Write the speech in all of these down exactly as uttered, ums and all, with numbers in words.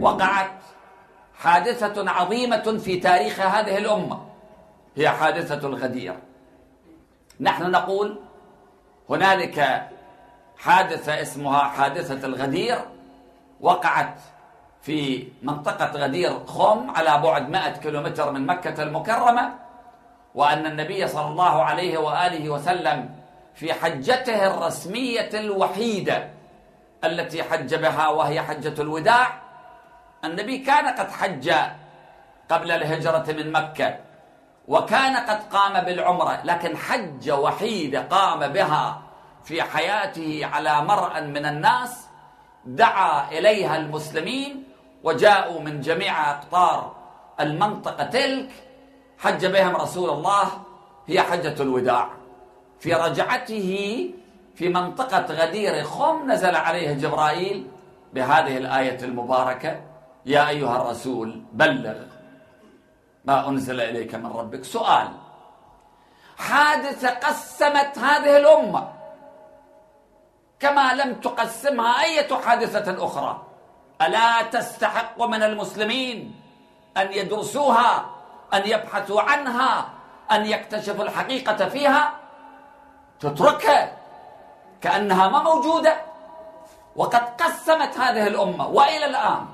وقعت حادثة عظيمة في تاريخ هذه الأمة، هي حادثة الغدير. نحن نقول هنالك حادثة اسمها حادثة الغدير، وقعت في منطقة غدير خم على بعد مئة كيلومتر من مكة المكرمة، وأن النبي صلى الله عليه وآله وسلم في حجته الرسمية الوحيدة التي حج بها وهي حجة الوداع، النبي كان قد حج قبل الهجرة من مكة وكان قد قام بالعمرة، لكن حجة وحيدة قام بها في حياته على مرأى من الناس دعا إليها المسلمين وجاءوا من جميع أقطار المنطقة تلك، حج بهم رسول الله، هي حجة الوداع. في رجعته في منطقة غدير خم نزل عليه جبرائيل بهذه الآية المباركة: يا أيها الرسول بلغ ما أنزل إليك من ربك. سؤال: حادثة قسمت هذه الأمة كما لم تقسمها أي حادثة أخرى، ألا تستحق من المسلمين أن يدرسوها، أن يبحثوا عنها، أن يكتشفوا الحقيقة فيها؟ تتركها كأنها ما موجودة، وقد قسمت هذه الأمة. وإلى الآن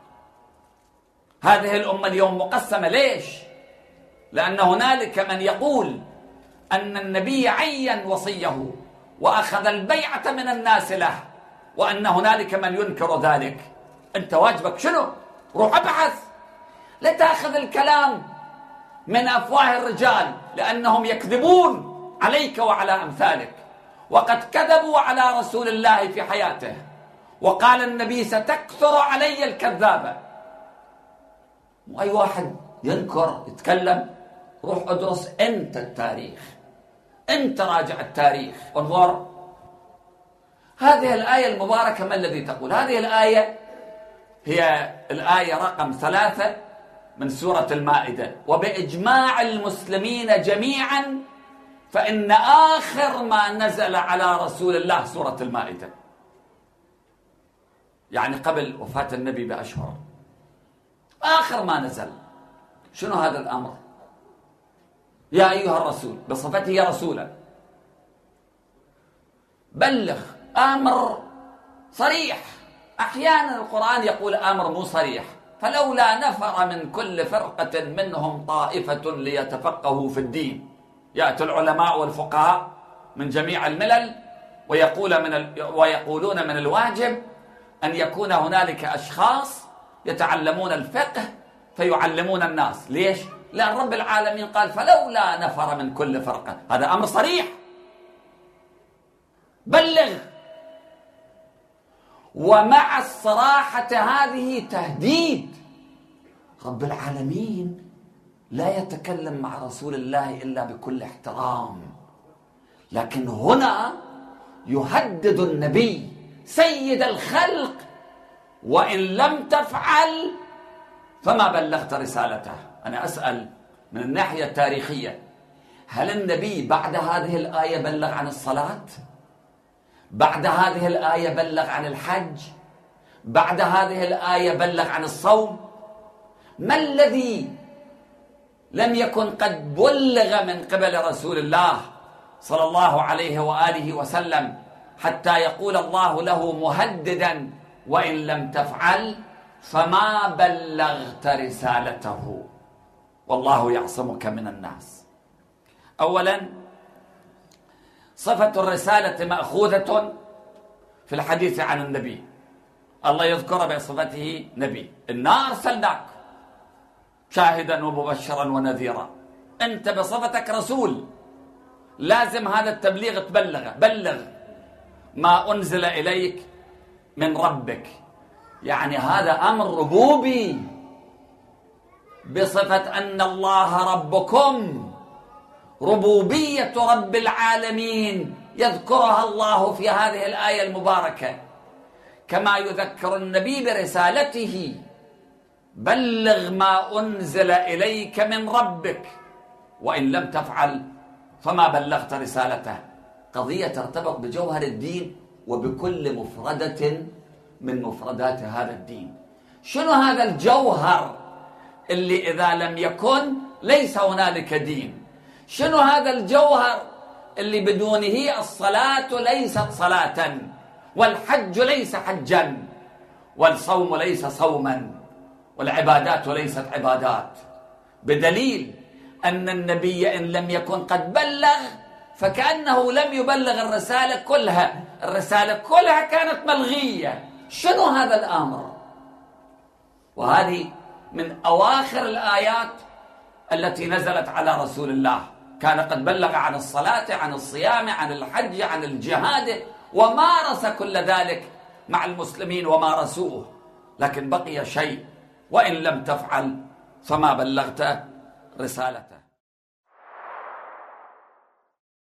هذه الأمة اليوم مقسمة. ليش؟ لأن هنالك من يقول أن النبي عين وصيه وأخذ البيعة من الناس له، وأن هنالك من ينكر ذلك. أنت واجبك شنو؟ روح ابحث، لا تأخذ الكلام من أفواه الرجال، لأنهم يكذبون عليك وعلى أمثالك، وقد كذبوا على رسول الله في حياته، وقال النبي: ستكثر علي الكذابة. وأي واحد ينكر يتكلم، روح ادرس أنت التاريخ، أنت راجع التاريخ، انظر هذه الآية المباركة ما الذي تقول. هذه الآية هي الآية رقم ثلاثة من سورة المائدة: وبإجماع المسلمين جميعا فإن آخر ما نزل على رسول الله سورة المائدة، يعني قبل وفاة النبي بأشهر، آخر ما نزل. شنو هذا الأمر؟ يا أيها الرسول، بصفته رسولا، بلغ. أمر صريح. أحيانا القرآن يقول أمر مو صريح: فلولا نفر من كل فرقة منهم طائفة ليتفقهوا في الدين. يأتي العلماء والفقهاء من جميع الملل ويقول من ال... ويقولون من الواجب أن يكون هنالك أشخاص يتعلمون الفقه فيعلمون الناس. ليش؟ لأن رب العالمين قال: فلولا نفر من كل فرقة. هذا أمر صريح، بلغ. ومع الصراحة هذه تهديد. رب العالمين لا يتكلم مع رسول الله إلا بكل احترام، لكن هنا يهدد النبي سيد الخلق: وإن لم تفعل فما بلغت رسالته. أنا أسأل من الناحية التاريخية: هل النبي بعد هذه الآية بلغ عن الصلاة؟ بعد هذه الآية بلغ عن الحج؟ بعد هذه الآية بلغ عن الصوم؟ ما الذي لم يكن قد بلغ من قبل رسول الله صلى الله عليه وآله وسلم حتى يقول الله له مهددا: وإن لم تفعل فما بلغت رسالته والله يعصمك من الناس؟ أولا، صفة الرسالة مأخوذة في الحديث عن النبي. الله يذكر بصفته نبي: إنا أرسلناك شاهدا ومبشرا ونذيرا. أنت بصفتك رسول، لازم هذا التبليغ تبلغه. بلغ ما أنزل إليك من ربك، يعني هذا أمر ربوبي بصفة أن الله ربكم. ربوبية رب العالمين يذكرها الله في هذه الآية المباركة، كما يذكر النبي برسالته: بلغ ما أنزل إليك من ربك وإن لم تفعل فما بلغت رسالته. قضية ترتبط بجوهر الدين وبكل مفردة من مفردات هذا الدين. شنو هذا الجوهر اللي إذا لم يكن ليس هنالك دين؟ شنو هذا الجوهر اللي بدونه الصلاة ليست صلاة، والحج ليس حجا، والصوم ليس صوما، والعبادات ليست عبادات؟ بدليل أن النبي إن لم يكن قد بلغ فكأنه لم يبلغ الرسالة كلها، الرسالة كلها كانت ملغية. شنو هذا الأمر؟ وهذه من أواخر الآيات التي نزلت على رسول الله، كان قد بلغ عن الصلاة، عن الصيام، عن الحج، عن الجهاد، ومارس كل ذلك مع المسلمين ومارسوه، لكن بقي شيء: وإن لم تفعل فما بلغت رسالته.